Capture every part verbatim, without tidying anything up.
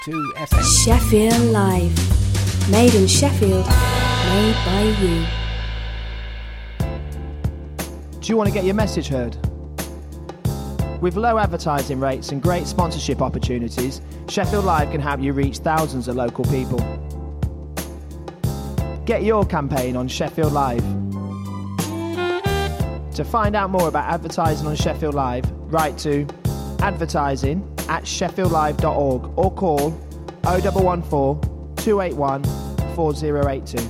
two F M. Sheffield Live. Made in Sheffield. Made by you. Do you want to get your message heard? With low advertising rates and great sponsorship opportunities, Sheffield Live can help you reach thousands of local people. Get your campaign on Sheffield Live. To find out more about advertising on Sheffield Live, write to advertising at sheffield live dot org or call oh one one four, two eight one, four oh eight two.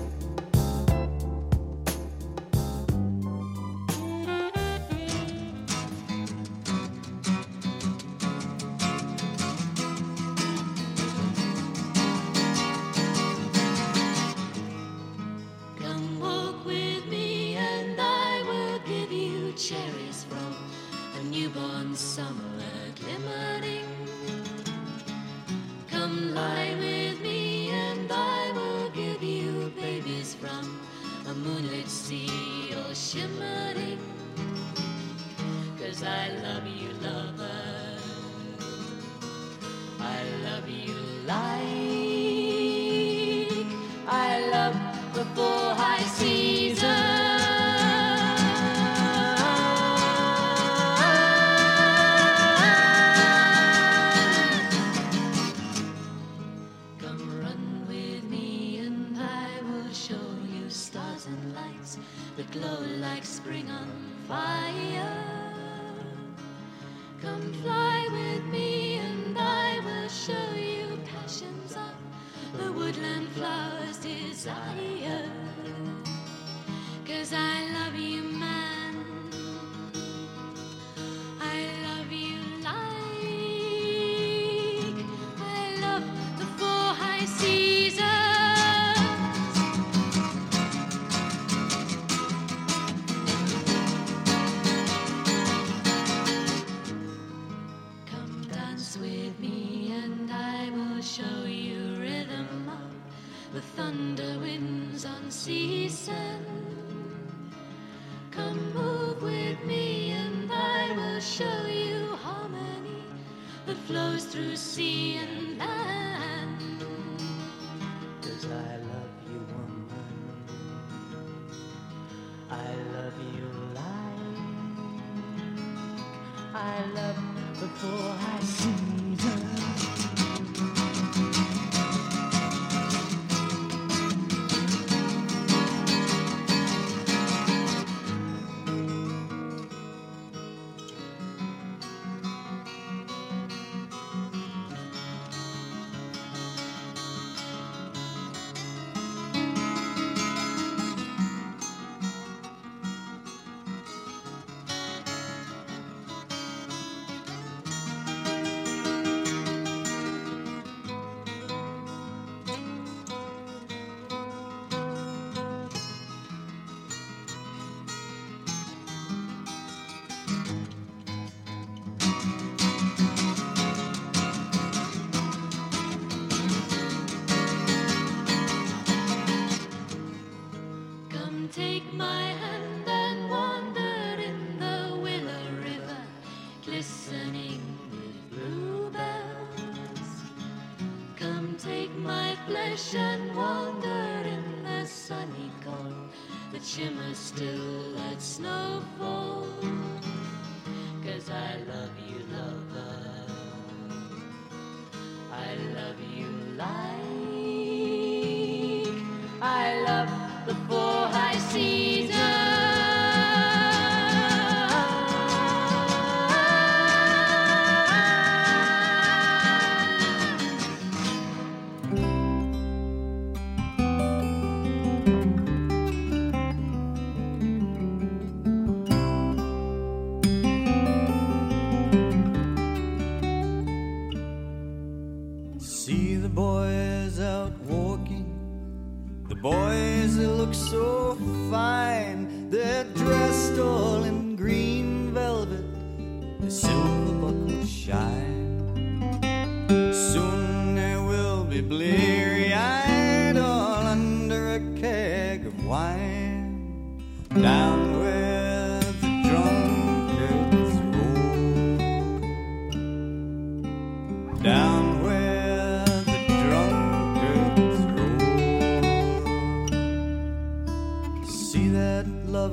Down where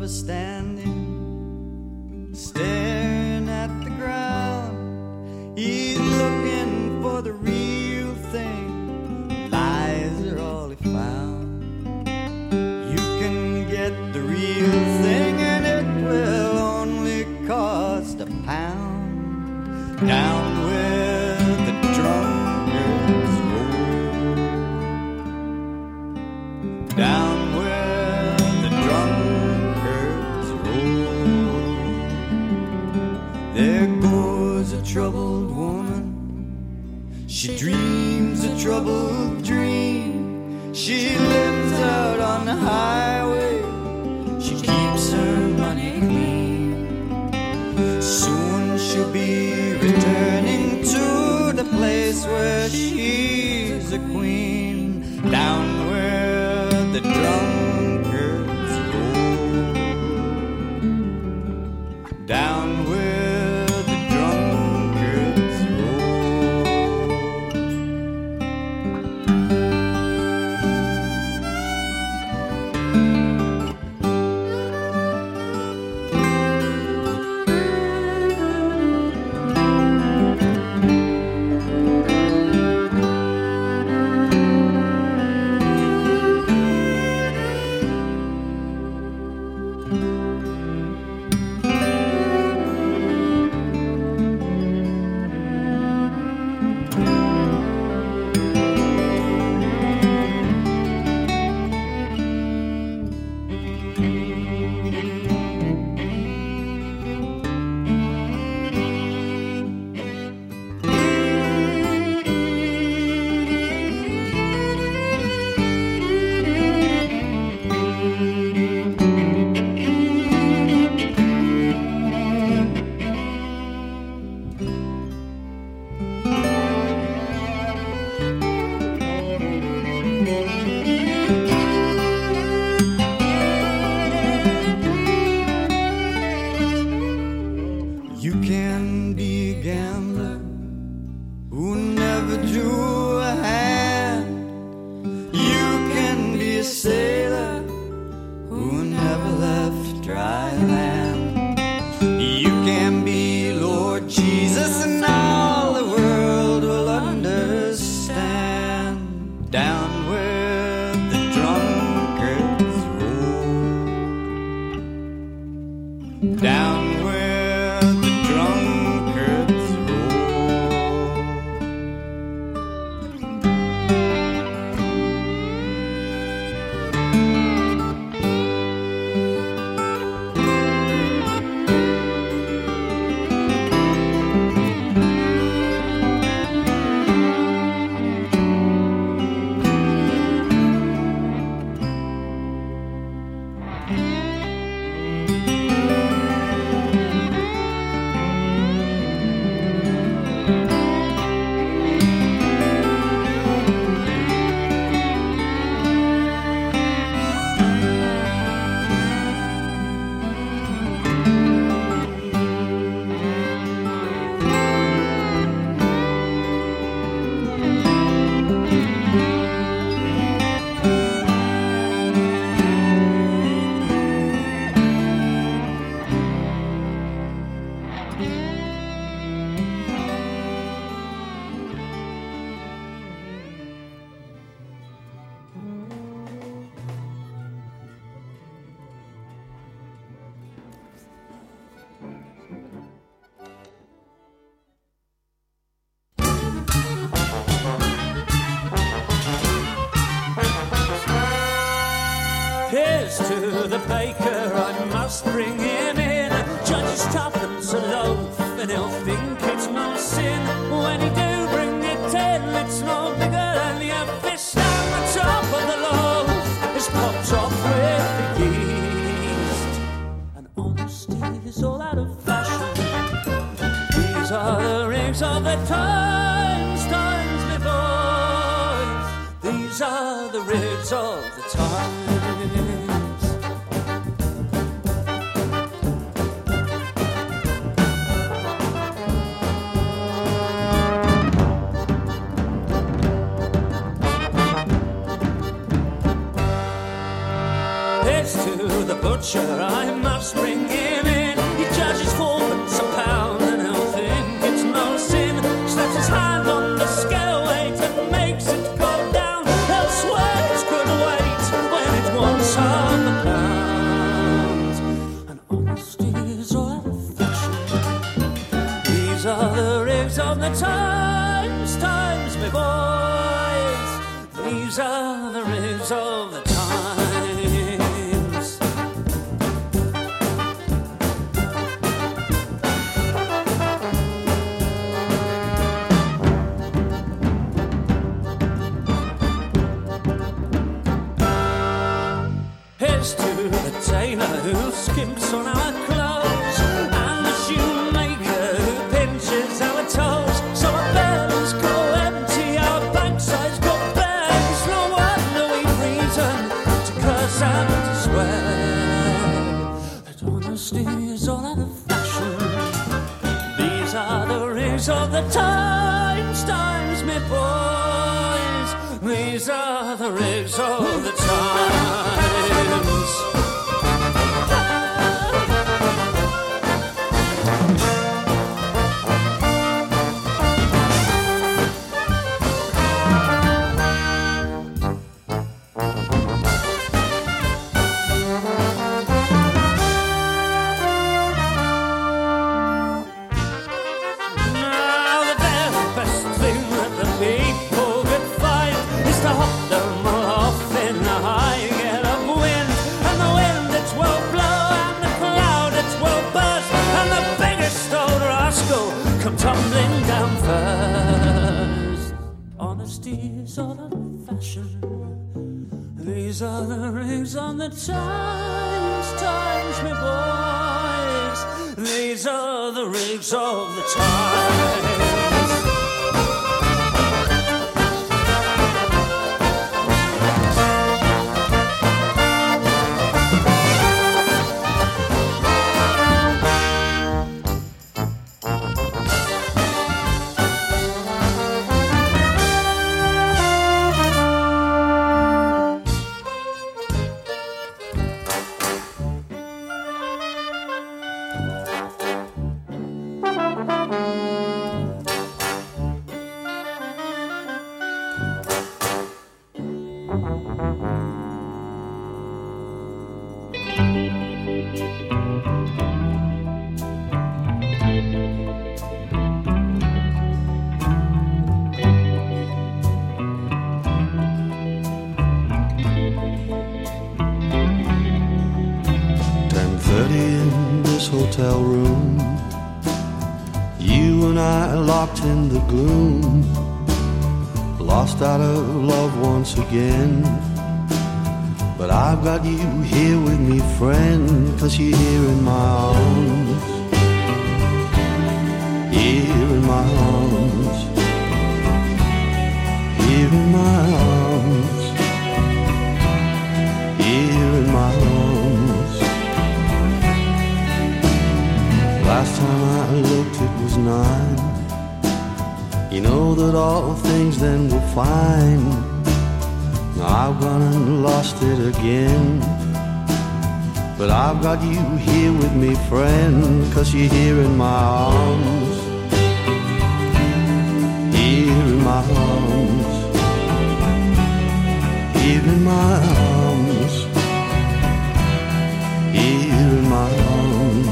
was standing, staring at the ground. He's looking for the real thing. Lies are all he found. You can get the real thing and it will only cost a pound. Down where the drunkards roll. Down where the drunkards roll. There goes a troubled woman. She dreams a troubled dream. She lives out on the highway. She keeps her money clean. Soon she'll be returning to the place where she's a queen. Down where the drunkards roll. Down where the drunkards roll. You can be a gambler who never drew a hand. You can be a sailor who never left dry land. You can be Lord Jesus and all the world will understand. Down where the drunkards roll. Down where the drunkards roll. Here's to the baker, I must bring him in. Judge tuppence a loaf, and he'll think it's no sin. When he do bring it in, it's no bigger than your fist. And the top of the loaf is popped off with the yeast. And honesty is all out of fashion. These are the rigs of the times, times before. These are the rigs of the times. Here's to the butcher, I must bring him in. He charges fourpence a pound and he'll think it's no sin. Slaps his hand on the scale weight and makes it go down. He'll swear it could wait when it wants half a pound. And honesty is all out of fashion. These are the rigs of the times, times, me boys. These are the rigs of the times. Here's to the tailor who skimps on our clothes, and the shoemaker who pinches our toes. So our bellies go empty, our backsides go bare. It's no wonder we've reason to curse and to swear. That honesty is all out of fashion. These are the rigs of the times, times, me boys. These are the rigs of the times. Tumbling down first. Honesty is all out of fashion. These are the rings on the times, times, me boys. These are the rings of the times. Hotel room, you and I locked in the gloom, lost out of love once again. But I've got you here with me, friend, 'cause you're here in my arms, here in my arms, here in my arms, here in my arms. Last time I looked it was nine. You know that all things then were fine. Now I've gone and lost it again. But I've got you here with me, friend, 'cause you're here in my arms, here in my arms, here in my arms, here in my arms.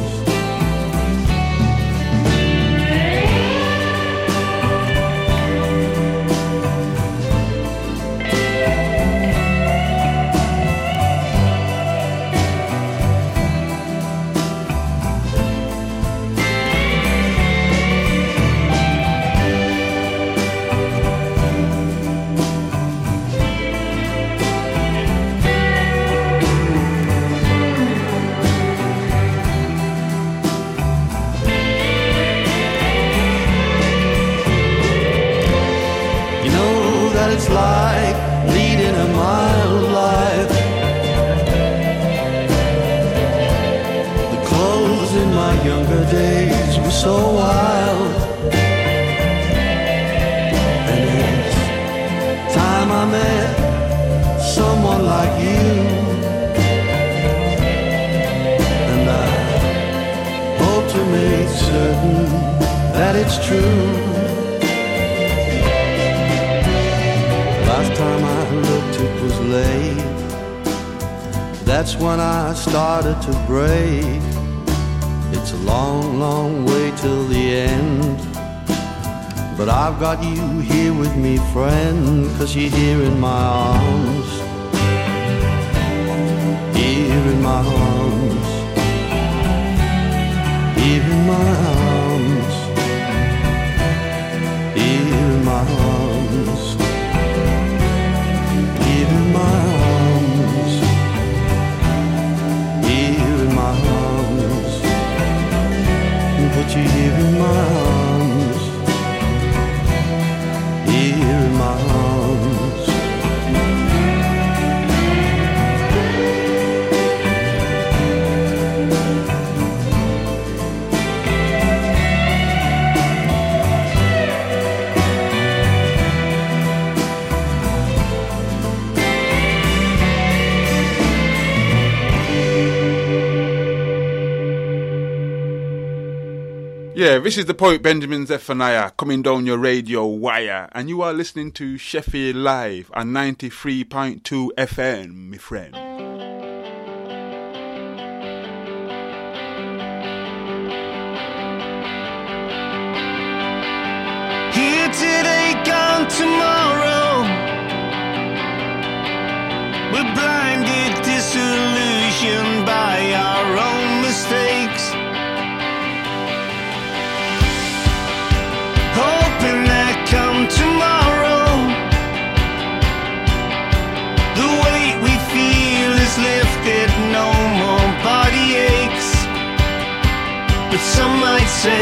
It's like leading a mild life. The clothes in my younger days were so wild, and it's time I met someone like you. certain that it's true. Last time I looked it was late. That's when I started to break. It's a long, long way till the end, but I've got you here with me, friend, 'cause you're here in my arms. Here in my arms. Here in my arms. Here in my arms. Here in my arms. Here in my arms. Put you here in my arms. Here in my arms. Yeah, this is the poet Benjamin Zephaniah coming down your radio wire, and you are listening to Sheffield Live on ninety-three point two F M, my friend. Here today, gone tomorrow. We're blinded, disillusioned by our own mistakes. Hoping that come tomorrow, the weight we feel is lifted, no more body aches. But some might say,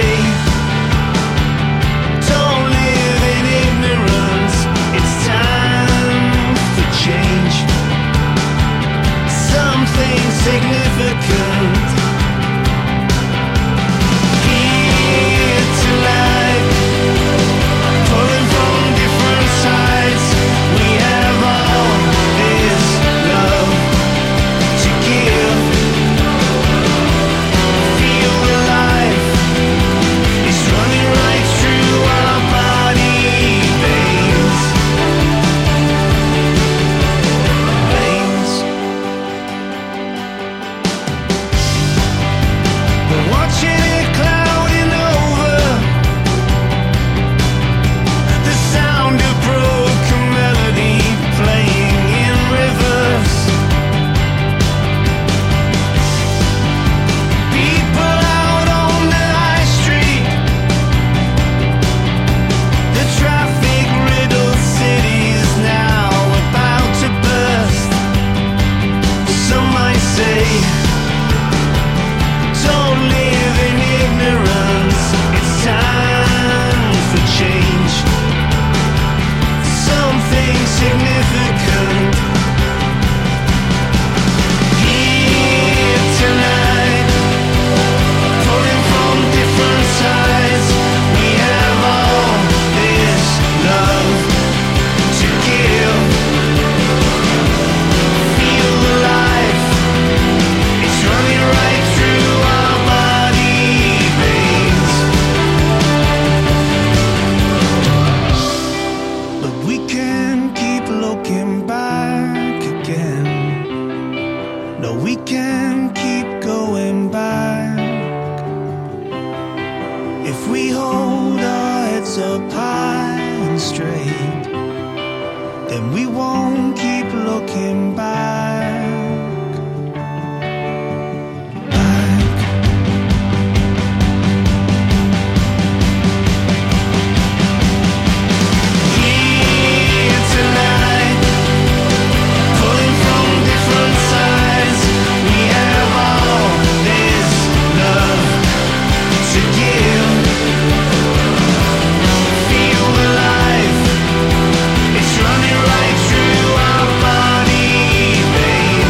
don't live in ignorance, it's time for change. Something significant here tonight. Pulling from different sides, we have all this love to give. Feel the life is running right through our body veins. Veins. We're watching it clouding over. The sound of broken melody playing in reverse. People out on the high street. The traffic riddled city is now about to burst. Some might say, don't live in ignorance, it's time for change. Something significant here tonight. Pulling from different sides, we have all this love to give. Feel the life, it's running right through our body veins. But we can keep looking back again. No, we can keep going back. If we hold our heads up high and straight, then we won't keep looking back. Back. Here tonight, pulling from different sides, we have all this love to give. Feel the life, it's running right through our body veins.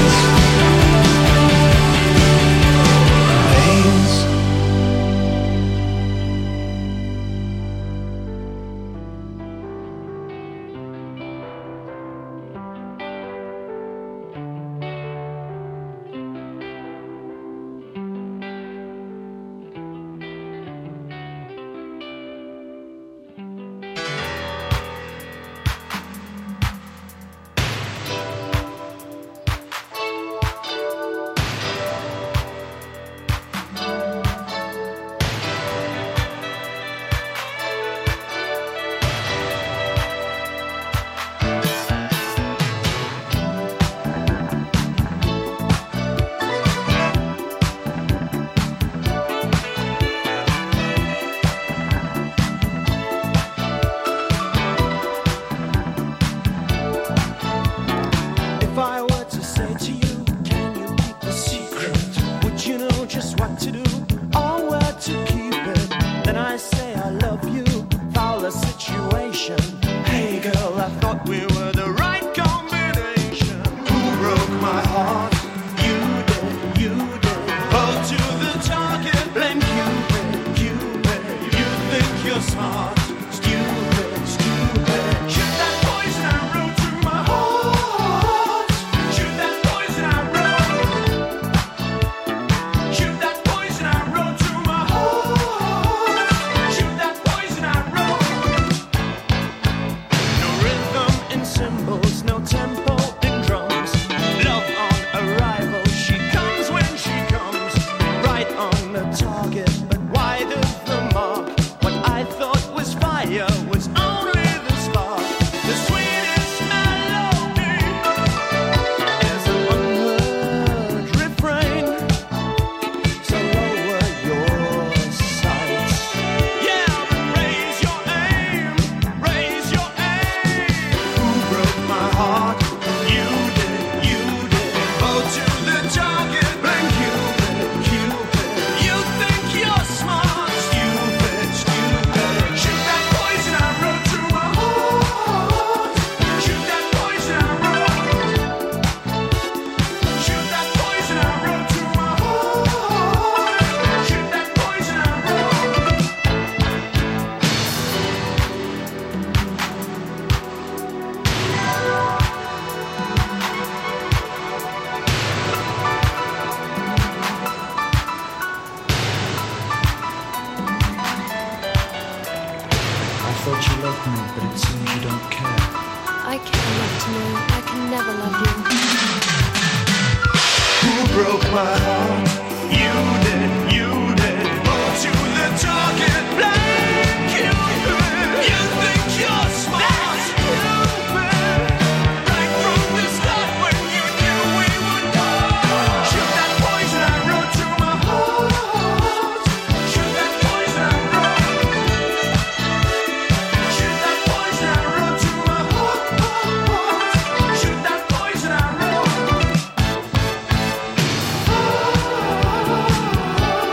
enough to know I can never love you. Who broke my heart? You did, you did. Brought you the target blank. You, you think you're smart. Stupid. Right from the start when you knew we would part. Shoot that poison I wrote to my heart. Shoot that poison I wrote. Shoot that poison I wrote to my heart. Shoot that poison I wrote.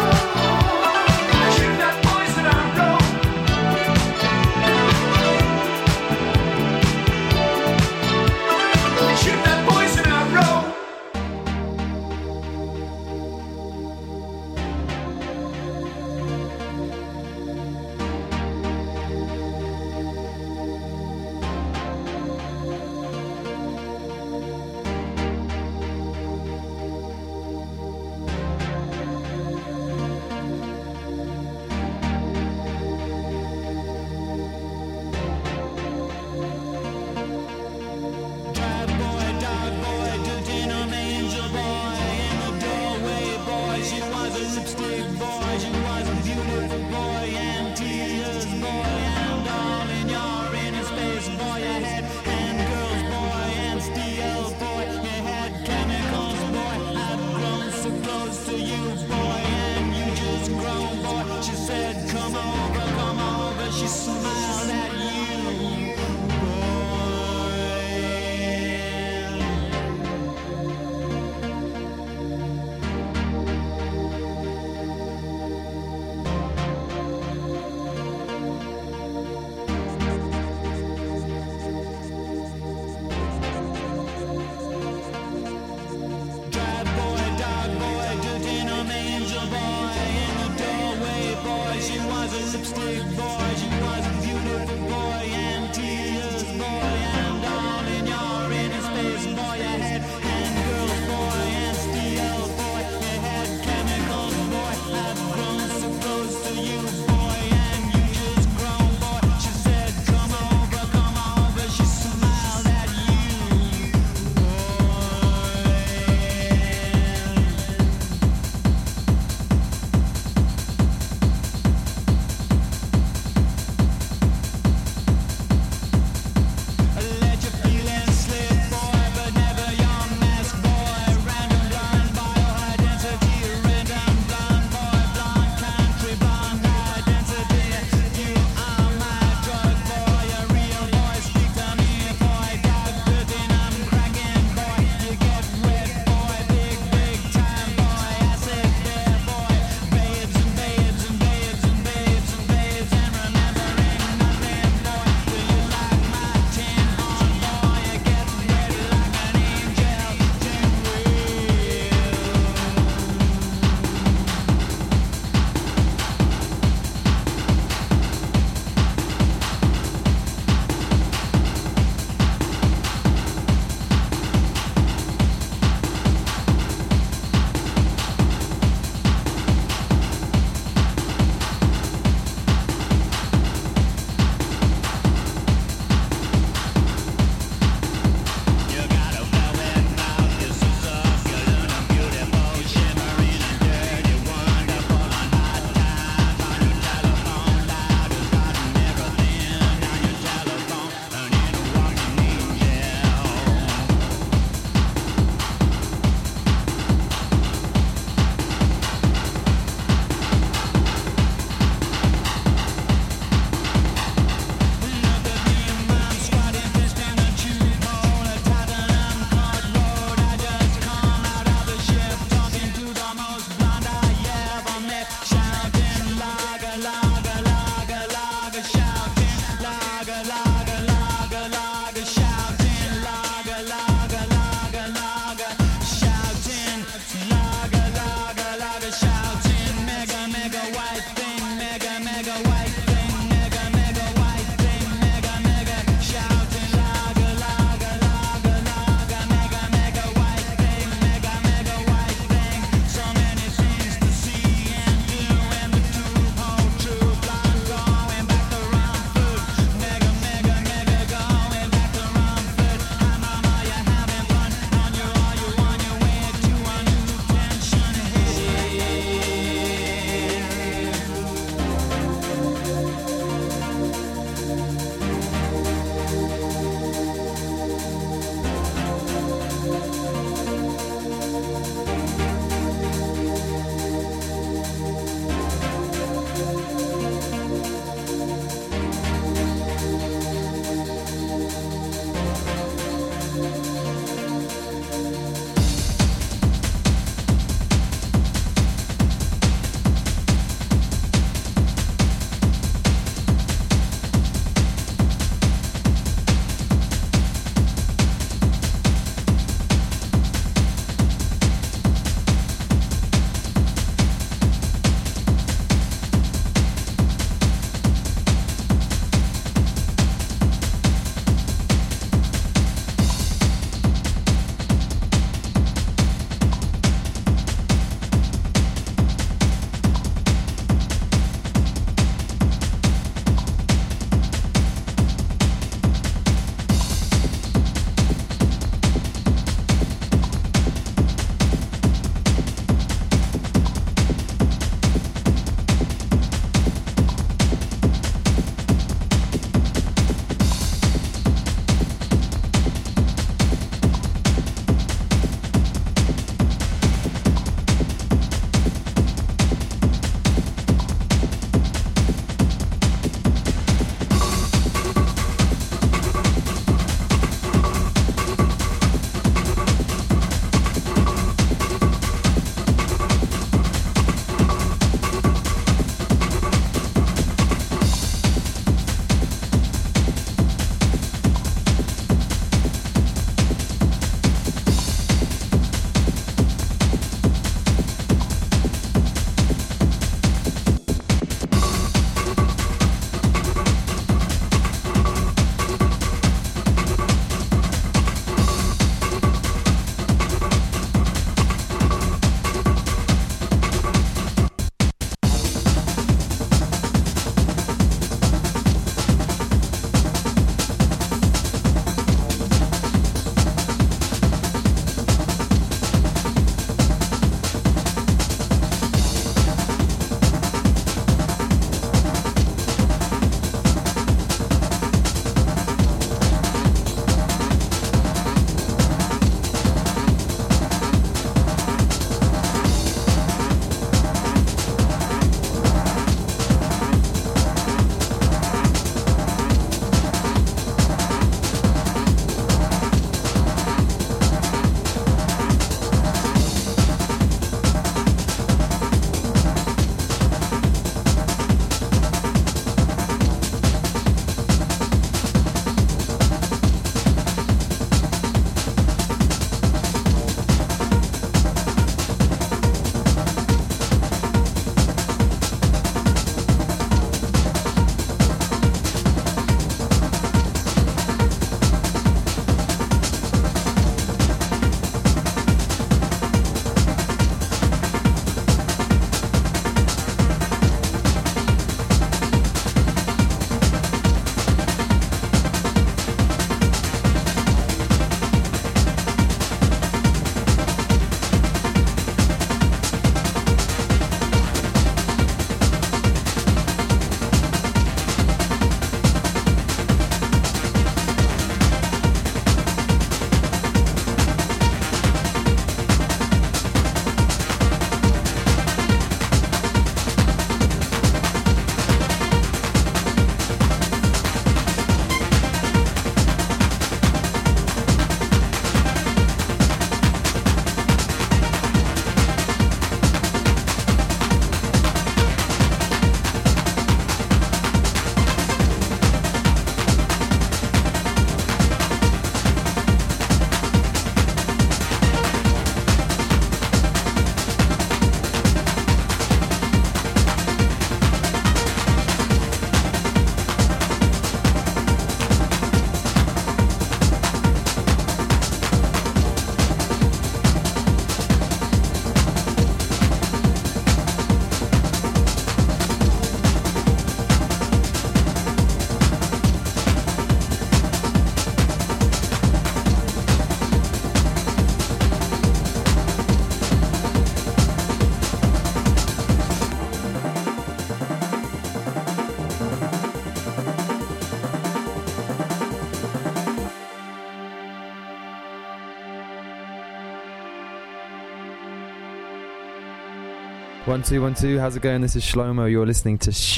One, two, one, two. How's it going? This is Shlomo. You're listening to Sh-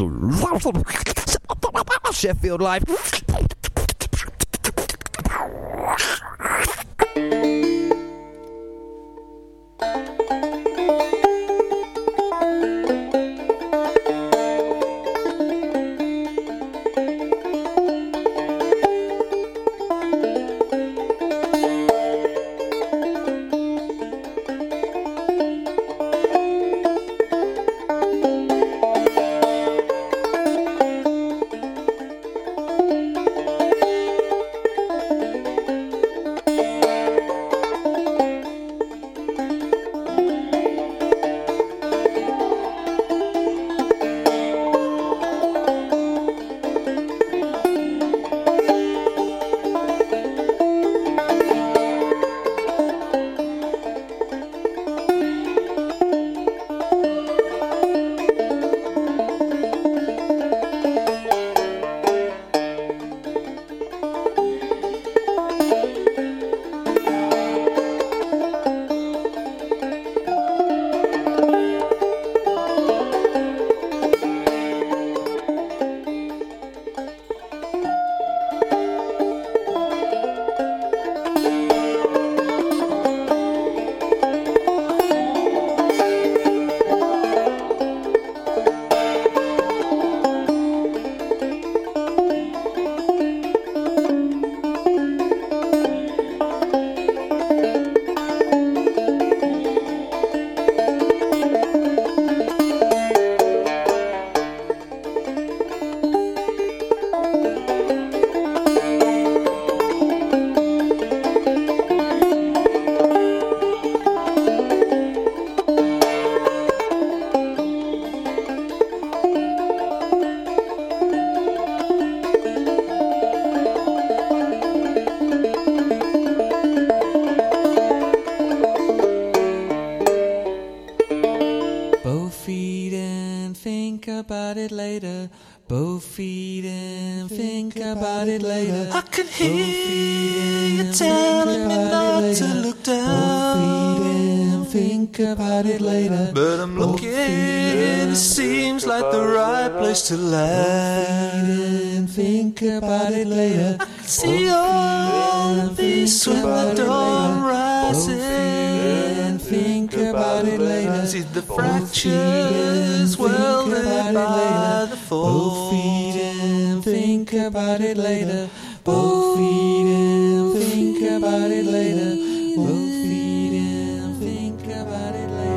Sheffield Live. about it later. Both feet and think about it later. I can hear you telling me not to look down. Both feet and think about it later. But I'm looking, it seems like the right place to land. And think about it later. I can see all this when the dawn rises. And think about it later. See the fractures welded by the fall. Both feet and think about it later. Both feet and think about it later. Both feet and think about it later.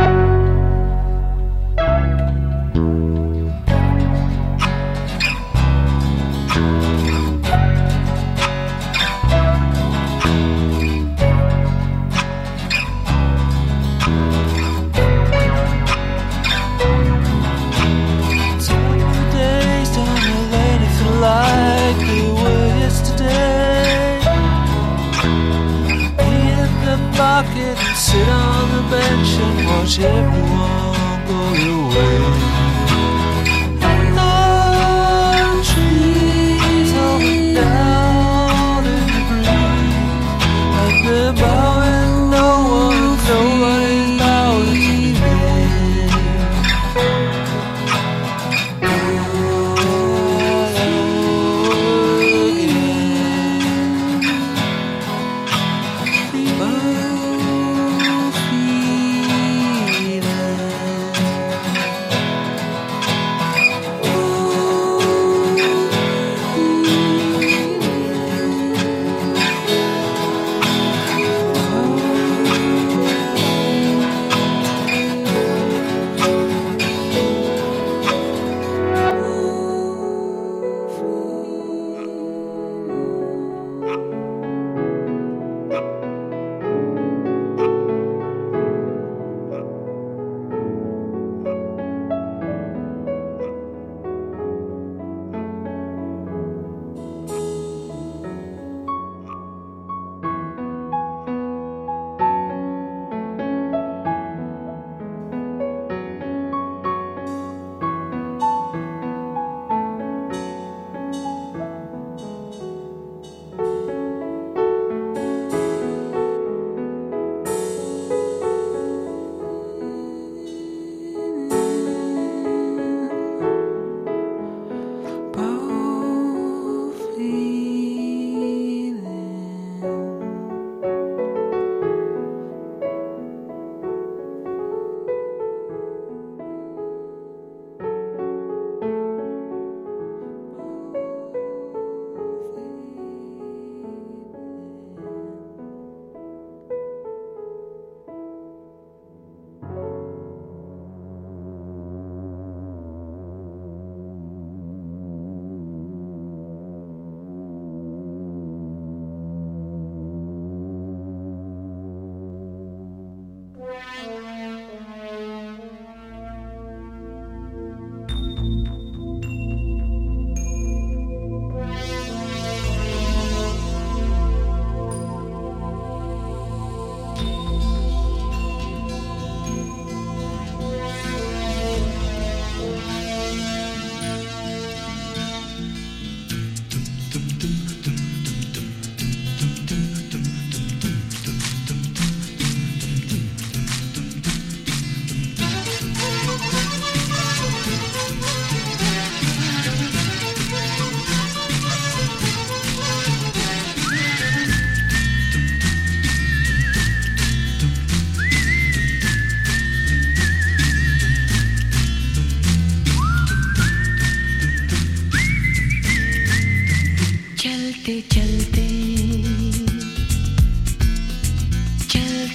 Like they were yesterday. Hit the bucket and sit on the bench and watch everyone go away. No trees hold down in the breeze, like they're bowing. No one, nobody's bowing to me.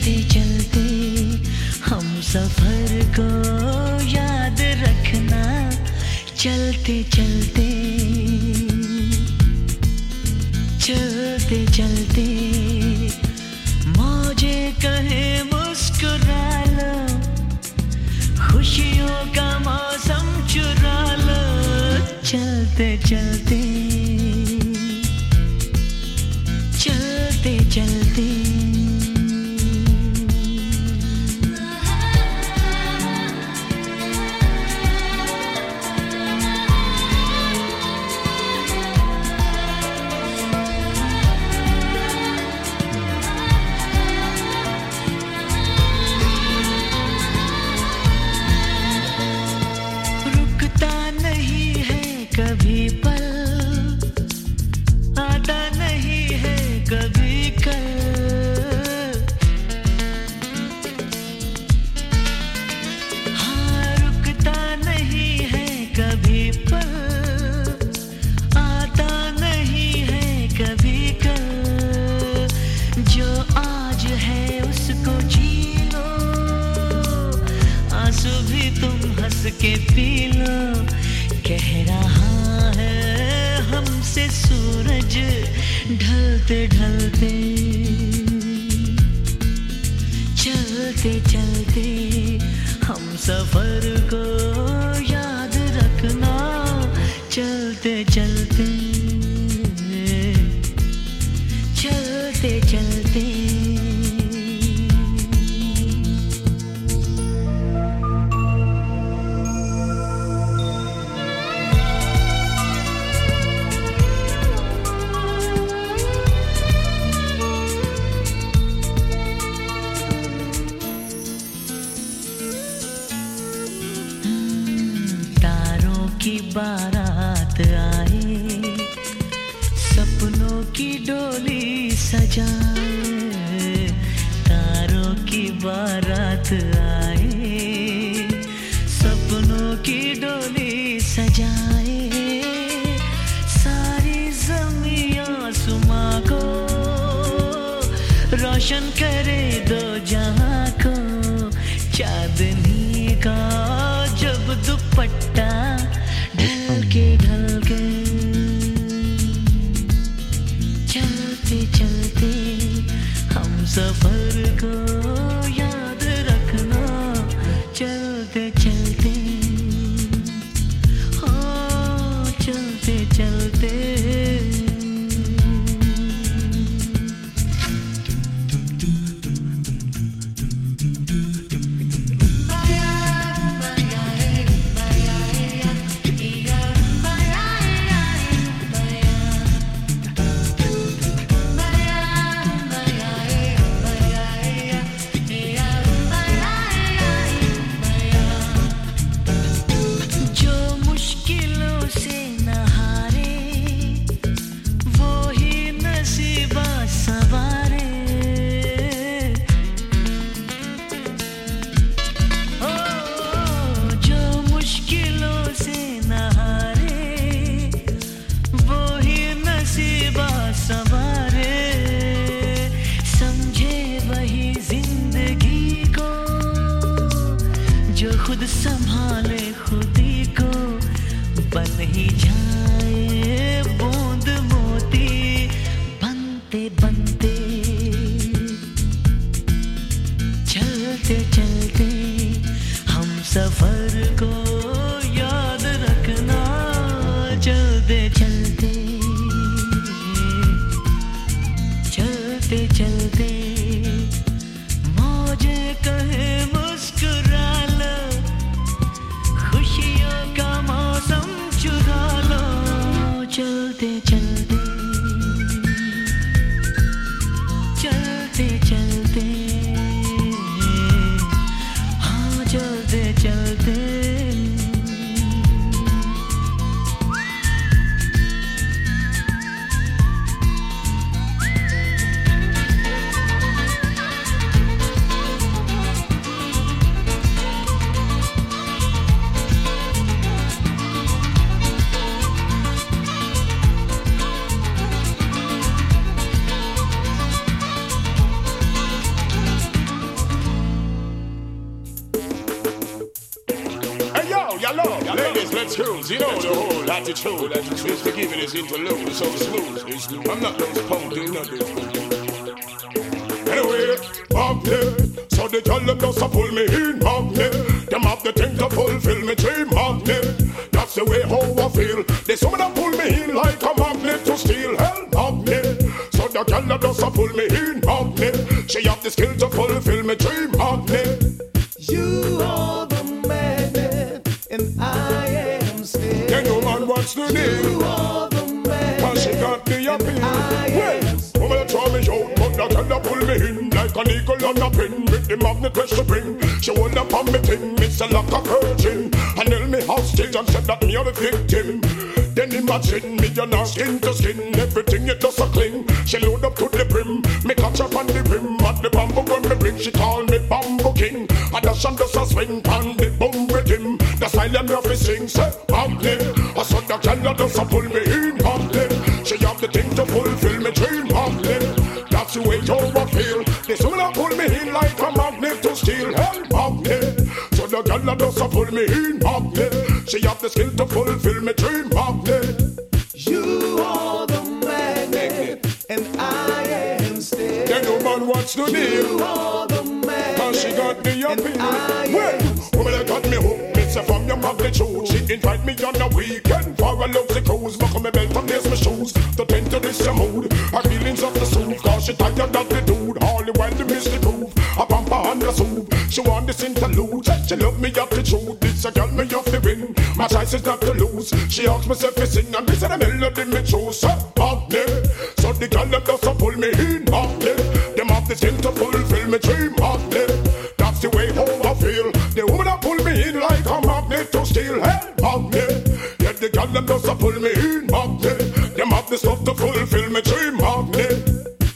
चलते चलते हम सफर को याद रखना चलते चलते चलते चलते मौजे कहे मुस्कुरा लो खुशियों का मौसम चुरा लो चलते चलते चलते चलते कभी पल आता नहीं है कभी कल हाँ रुकता नहीं है कभी पल आता नहीं है कभी कल जो आज है उसको जी लो आंसू भी तुम हंस के पी लो कह रहा है हमसे सूरज ढलते ढलते चलते चलते हम सफर को याद रखना चलते चलते चलते चलते की बारात आए सपनों की डोली सजाए तारों की बारात आए सपनों की डोली सजाए सारी ज़मीं आसमां को रोशन करे दो जहां को चांदनी का जब दुपट्टा ढलके ढलके चलते चलते हम सफर को याद रखना चलते चलते हाँ चलते चलते संभाले खुदी को बन ही जाए बूंद मोती बनते बनते चलते चलते हम सफर को याद रखना चलते चलते चलते चलते मौजे कहे मुस्कुरा लो खुशियों का मौसम चुरा लो चलते चलते चलते चलते screws. You know the whole attitude that is to give it this interlude so smooth. It's, I'm not those punky, not this. Anyway, magnet. So the girl them just a pull me in, magnet. Them have the thing to fulfill me dream, magnet. That's the way how I feel. They some of them pull me in like a magnet to steal, hell, magnet. So the girl them just a pull me in, magnet. She have the skill to fulfill me dream, magnet. You are the magnet, and I am still. Then no man wants to deal. You are the magnet, cause she got the appeal. Well, woman throw me out, but that girl pull me in like an eagle on a pin with the magnet where she bring. She hold up on me thing, it's a lock of virgin, and held me hostage and said that me are the victim. Then imagine me and her skin to skin, everything it does a cling. She load up to the brim, me catch up on the rim. At the bamboo when me bring, she call me Bamboo King. And the sun does a swing, and the boom with him. The silent me fi sing, say magnet. I saw the girl does a pull me in, magnet. She have the thing to fulfill me dream, magnet. That's the way how I feel. This woman pull me in like a magnet to steal, hell, magnet. So the girl does a pull me in, magnet. She have the skill to fulfill me dream, magnet. You are the magnet, and I am still. Then no man wants to deal. You are the magnet, cause she got the appeal. Well, woman that got me hooked, me say from your magnitude. She invite me on a weekend for a lovely cruise. Buckle me belt and lace my shoes to tend to this your mood. Her feelings of the soup, cause she tired of the dude. All the while the mystery proof, a pamper and a soup. She want this interlude, she love me up the truth. This a girl me off the win, my choice is not to lose. She asks me if I sing and this is the melody me choose. Magnet, so the girl them does a pull me in, magnet. Them have the skin to fulfill me dream, magnet. That's the way how I feel. The woman that pull me in like a magnet to steal, hey, magnet. Yeah, the girl them does a pull me in, magnet. Them have the stuff to fulfill me dream, magnet.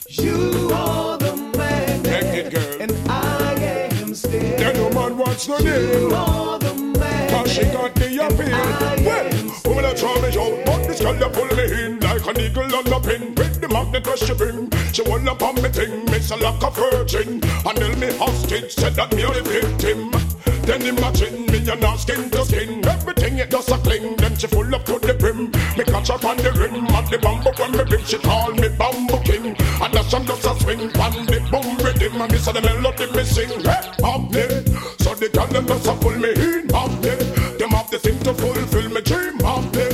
You are the magnet, magnet girl, and I am still. Then no man wants no deal. You are the magnet, cause she got the appeal. Well, woman that throw me out, but this girl that pull me in like an eagle on a pin with the magnet where she bring. She hold up on me thing, makes a lock of virgin, and held me hostage, said that me are the victim. Then imagine me and her skin to skin, everything it does a cling. Then she full up to the brim, me catch her on the rim. At the bamboo when me bring, she call me Bamboo King. And the sun does a swing, and the boom rhythm, and this is the melody me sing. Hey, magnet, so the girl them does a pull me in, magnet. Them have the thing to fulfill me dream, magnet.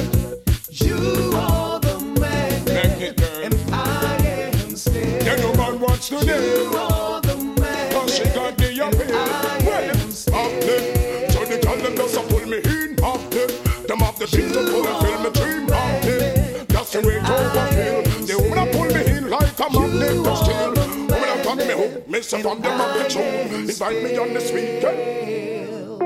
You are the magnet, magnet girl, and I am still. Then no man wants to deal. You are the magnet, cause she got the appeal. Magnet, so the girl them does a pull me in, magnet. Them have the thing to fulfill me dream, magnet. That's the way how I feel. The woman that pull me in like a magnet to steal. Woman that got me hooked, me say from the magnet show. Invite me on this weekend.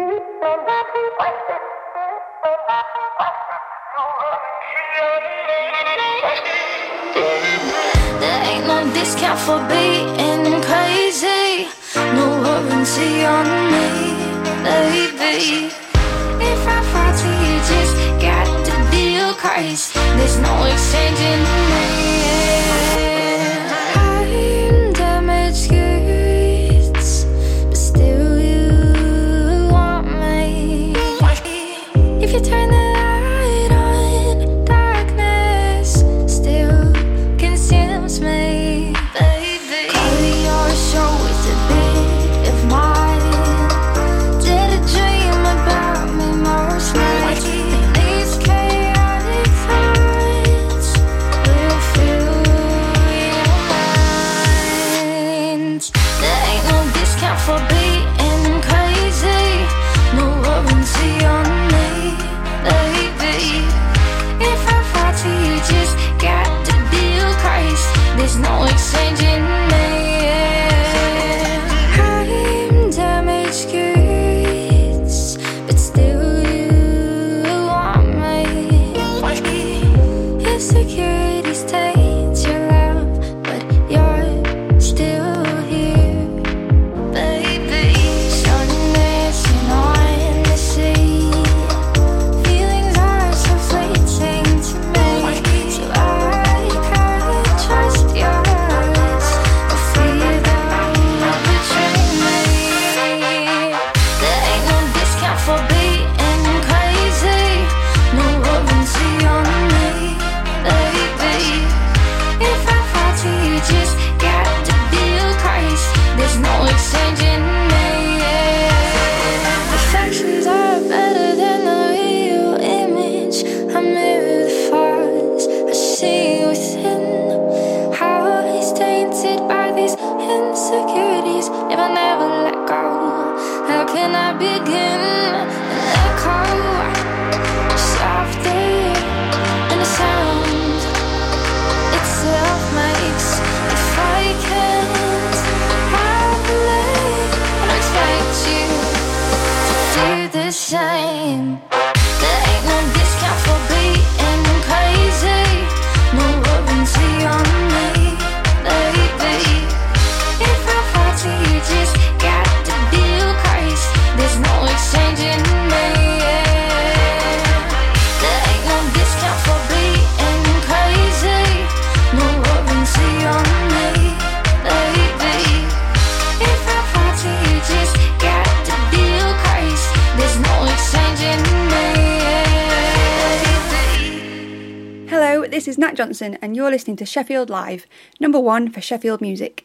There ain't no discount for being crazy. No warranty on me, baby. If I fall to you, just got the deal crazy. There's no exchanging me. I'm damaged goods, but still you want me. If you turn the light on, darkness still consumes me, baby. Color your show with a bit of mine. Did a dream about me most nights. These chaotic thoughts will fill your mind. There ain't no discount for being crazy. No warranty on me, baby. If I fall to you, just got the deal crazy. There's no exchanging me. I'm damaged goods, but still you want me. Insecurities taint your love, but you're still here, baby. Sun dancing on the sea. Feelings are so fleeting to me, so I can't trust yours. days if I never let go? How can I begin an echo softly in the sound itself makes? If I can't have late, I expect you to do the same. There ain't no discount for being crazy, no warranty on me, baby. If I fall to you, just got to deal crazy. There's no exchanging me. There ain't no discount for being crazy, no warranty on me, baby. If I fall to you, just got to deal crazy. There's no exchanging me. Hello, this is Nat Johnson, and you're listening to Sheffield Live, number one for Sheffield music.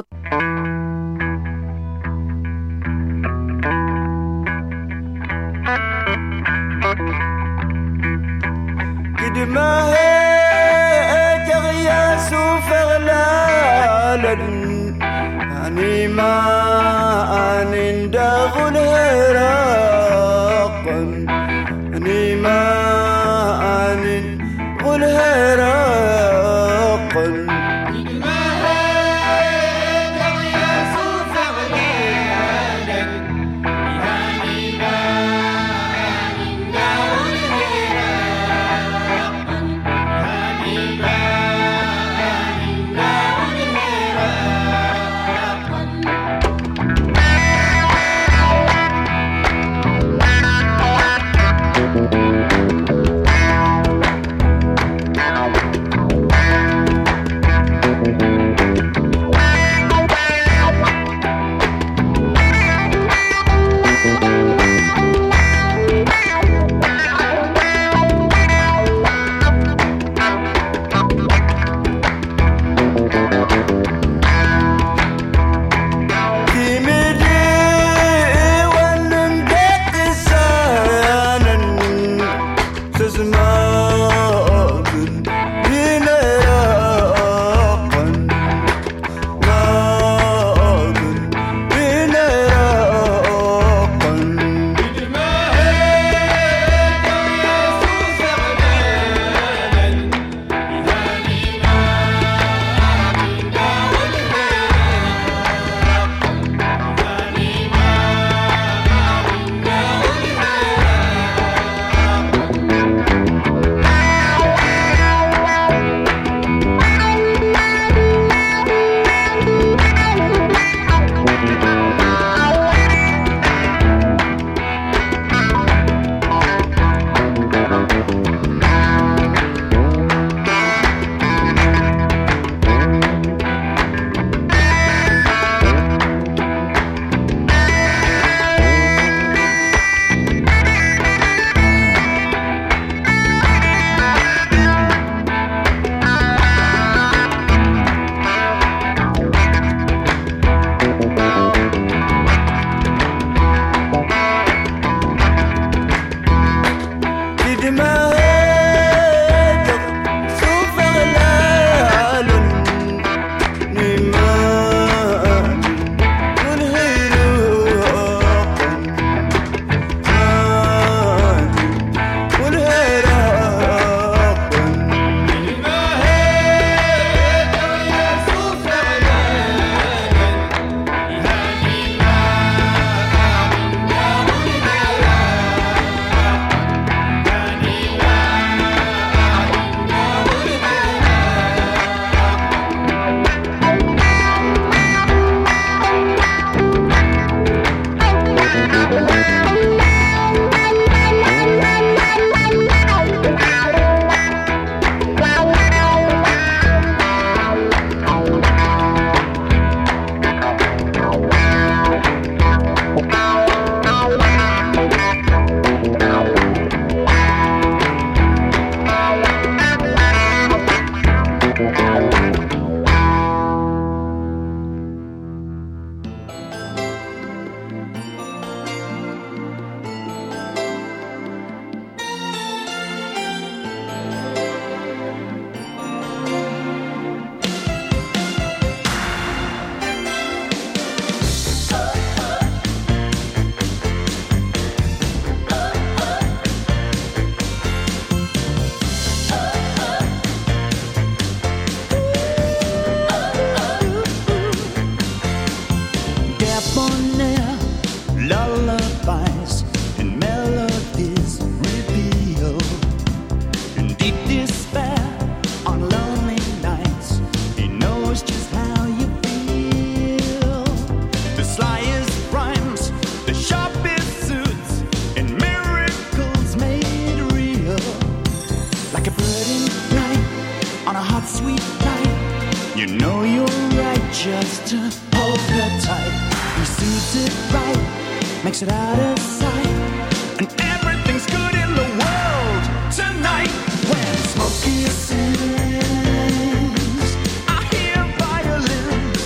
suits it right, makes it out of sight, and everything's good in the world tonight. When Smokey sings, I hear violins.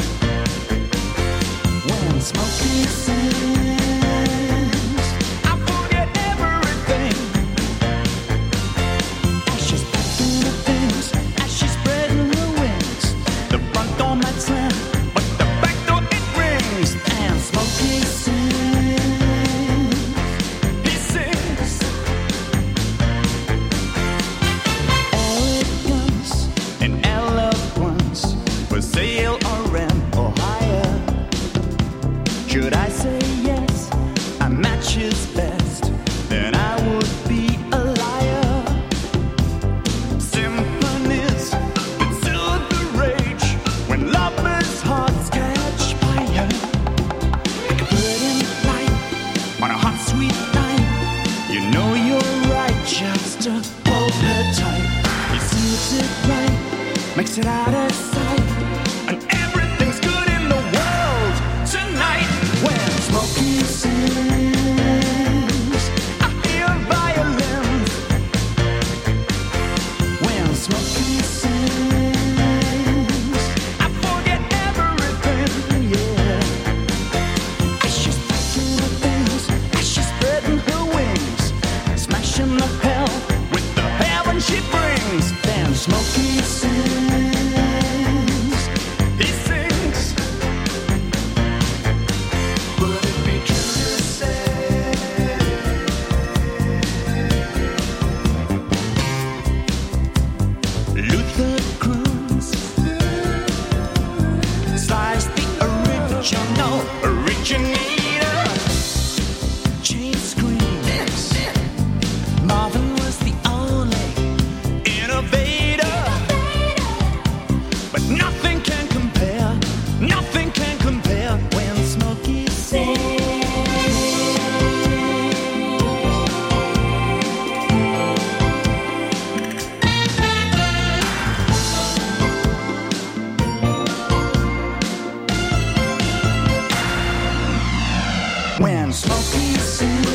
When Smokey sings, I forget everything. As she's packing the things, as she's spreading her wings, the front door might slam, but the back door it rings. And Smokey sings, he sings. Elegance and eloquence for sale or rent or hire. Should I say yes, I match his best, then I would be a liar. Symphonies that soothe the rage when lovers' hearts catch fire. Like a bird in flight on a hot, sweet night, you know you're right just to hold her tight. He suits it right, makes it out of sight, and everything's good in the world tonight. When Smokey sings, I hear violins. When Smokey sings, I forget everything, yeah. As she's packing her things, as she's spreading her wings, smashing the hell with the heaven she brings. Then Smokey sings, he sings. Would it be true to say Luther Cruz slice the original originator? Chain screams, Marvin was the only innovator. But nothing can compare, nothing can compare when Smokey sings. When Smokey sings.